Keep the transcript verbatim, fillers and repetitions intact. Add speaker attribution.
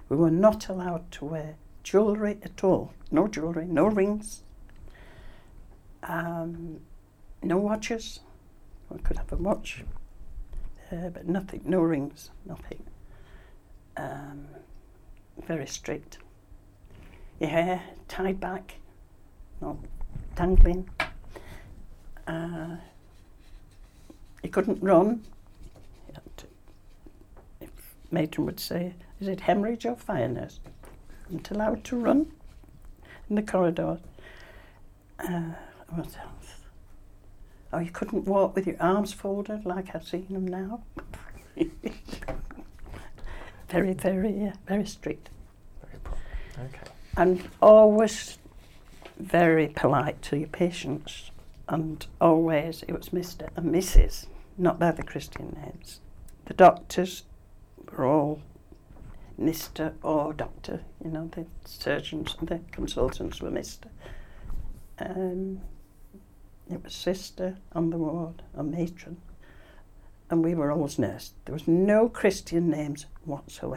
Speaker 1: We were not allowed to wear jewellery at all. No jewellery, no rings, um, no watches. We could have a watch, uh, but nothing, no rings, nothing. Um, very strict. Your hair tied back, not dangling. Uh, you couldn't run. You had to, if matron would say, is it hemorrhage or fire nurse? You weren't allowed to run in the corridor. Uh, what else? Oh, you couldn't walk with your arms folded like I've seen them now. very, very, uh, very strict.
Speaker 2: Very pro- okay.
Speaker 1: And always very polite to your patients. And always it was Mister and Missus, not by the Christian names. The doctors were all Mister or Doctor, you know, the surgeons and the consultants were Mister Um, it was Sister on the ward, or Matron, and we were always nursed. There was no Christian names whatsoever.